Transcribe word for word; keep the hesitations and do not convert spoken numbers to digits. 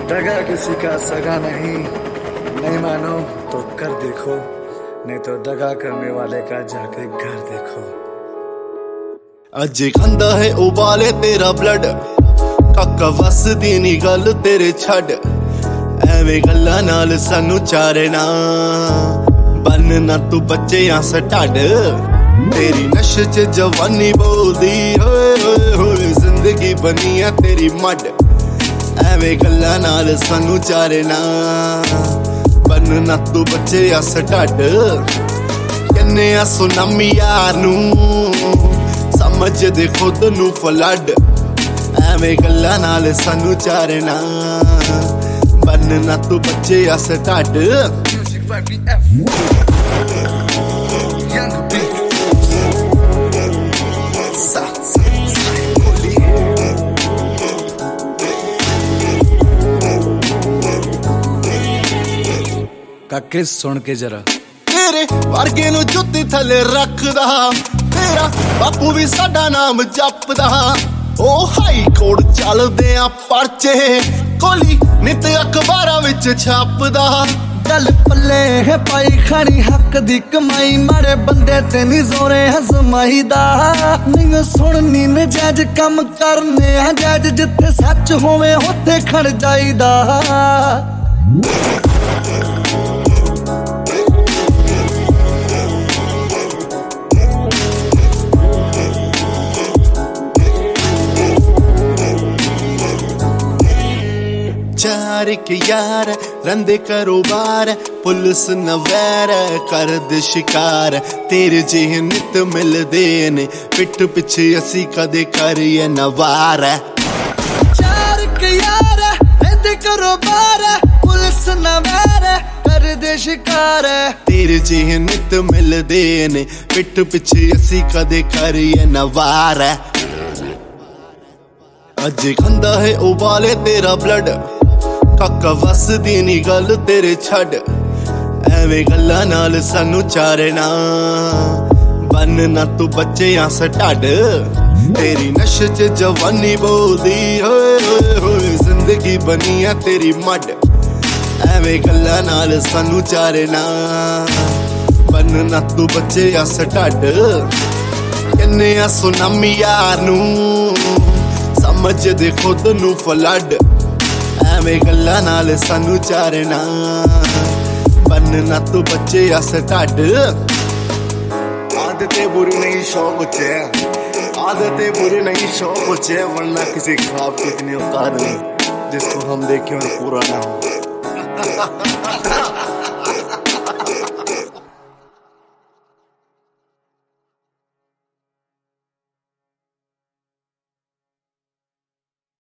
दगा किसी का सगा नहीं, नहीं मानो तो कर देखो, नहीं तो दगा करने वाले का जाके घर देखो। अज खांदा है उबाले तेरा ब्लड, काका वसदी नी गल तेरे छड़, एवें गल्लां नाल सानू चारना, बन ना तू बच्चे आ सटाड, तेरी नश च जवानी बोलदी होए होए होए, जिंदगी बनी है तेरी मड, एवें गल्लां नाल सानू चारना, बन ना तू बच्चे आ सटाड, कन्ने आ सुनामी यार नू, समझ दे खुद नू फ्लड, एवें गल्लां नाल सानू चारना, बन ना तू बच्चे आ सटाड। काके सुन के जरा, तेरे वर्गे नू जुत्ती थले रखदा, तेरा बापू भी साडा नाम जपदा, ओ हाई कोर्ट चलदे आ परचे, कोली नित अखबारां विच छापदा, गल पल्ले है पाई खानी हक दी कमाई, मारे बंदे ते नी जोरे हजमाई दा, नहीं सुननी नजायज कम करने आ जायज, जिथे सच होवे उत्थे खड़ जाईदा। चार के यार रंदे कारोबार, पुलिस नवैर करद शिकार, तेरे जेह नित मिलदे ने, पिठ पिछे असी कदे करिए नवार। चार के यार रंदे कारोबार, पुलिस नवैर करद शिकार, तेरे जेह नित मिलदे ने, पिठ पिछे असी कदे करिए नवार। अज खांदा है उबाले तेरा ब्लड, काका वसदी नी गल तेरे छड़, एवें गल्लां नाल सानू चारना, बन ना तू बच्चे आ सटाड, तेरी नश च जवानी बोलदी होए होए होए, जिंदगी बनी है तेरी मड, एवें गल्लां नाल सानू चारना, बन ना तू बच्चे आ सटाड, कन्ने आ सुनामी यार नू, समझ दे खुद नू फ्लड, एवें गल्लां नाल सानू चारना, बन ना तू बच्चे आ सटाड। आदतें बुरी नहीं शौक होते हैं, आदतें बुरी नहीं शौक होते हैं, वरना किसी ख्वाब की इतनी औकात नहीं जिसको हम देखें और पूरा ना हो।